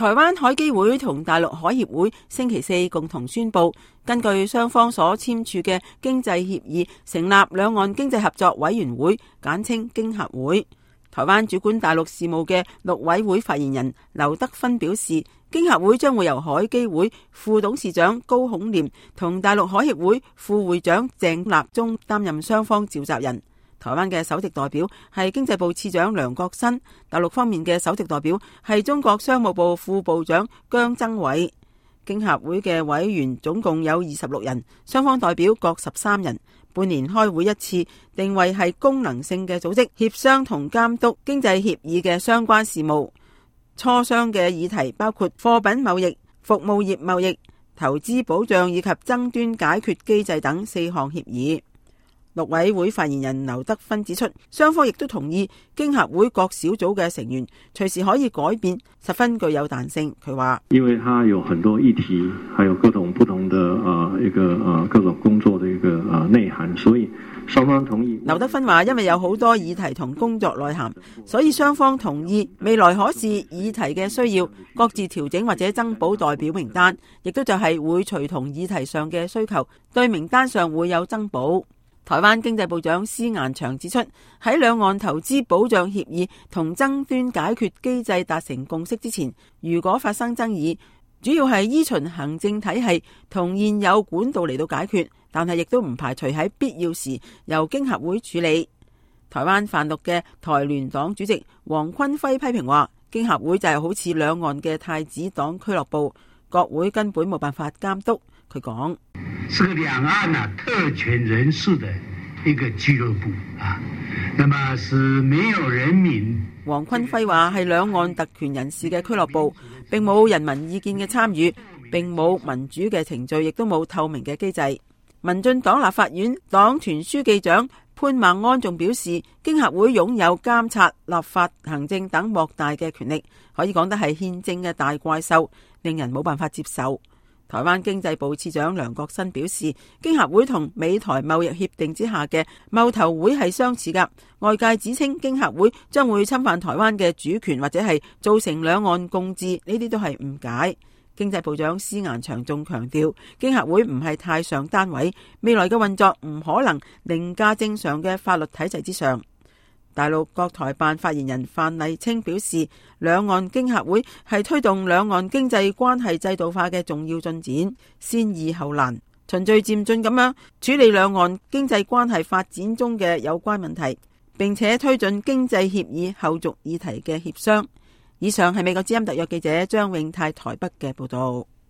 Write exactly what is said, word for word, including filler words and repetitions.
台灣海基會同大陸海協會星期四共同宣布，根據雙方所簽署嘅經濟協議，成立兩岸經濟合作委員會，簡稱經合會。台灣主管大陸事務嘅陸委會發言人劉德芬表示，經合會將會由海基會副董事長高孔廉同大陸海協會副會長鄭立忠擔任雙方召集人。台灣嘅首席代表係經濟部次長梁國新，大陸方面嘅首席代表係中國商務部副部長姜增偉。經合會嘅委員總共有二十六人，雙方代表各十三人，半年開會一次，定位係功能性嘅組織，協商同監督經濟協議嘅相關事務。磋商嘅議題包括貨品貿易、服務業貿易、投資保障以及爭端解決機制等四項協議。陸委會發言人劉德芬指出，雙方亦都同意經合會各小組嘅成員隨時可以改變，十分具有彈性。佢話： 因為它有很多議題，還有各種不同的呃一個呃各種工作的一個呃內涵，所以雙方同意。 劉德芬話：因為有好多議題同工作內涵，所以雙方同意未來可視議題嘅需要，各自調整或者增補代表名單，亦都就係會隨同議題上嘅需求，對名單上會有增補。台灣經濟部長施顏祥指出，喺兩岸投資保障協議同爭端解決機制達成共識之前，如果發生爭議，主要係依循行政體系同現有管道嚟到解決，但係亦都唔排除喺必要時由經合會處理。台灣泛綠嘅台聯黨主席黃坤輝批評話，經合會就係好似兩岸嘅太子黨俱樂部，國會根本冇辦法監督。佢講： 是個兩岸啊特權人士的一個俱樂部啊，那麼是沒有人民。 黃坤輝話係兩岸特權人士嘅俱樂部，並冇人民意見嘅參與，並冇民主嘅程序，亦都冇透明嘅機制。民進黨立法院黨團書記長潘孟安仲表示，經合會擁有監察、立法、行政等莫大嘅權力，可以講得係憲政嘅大怪獸，令人冇辦法接受。台灣經濟部次長梁國新表示，經合會同美台貿易協定之下嘅貿投會係相似㗎。外界指稱經合會將會侵犯台灣嘅主權或者係造成兩岸共治，呢啲都係誤解。經濟部長施顏祥仲強調，經合會唔係太上單位，未來嘅運作唔可能凌駕正常嘅法律體制之上。大陸國台辦發言人范麗清表示，兩岸經合會係推動兩岸經濟關係制度化嘅重要進展，先易後難，循序漸進咁樣處理兩岸經濟關係發展中嘅有關問題，並且推進經濟協議後續議題嘅協商。以上係美國之音特約記者張永泰台北嘅報道。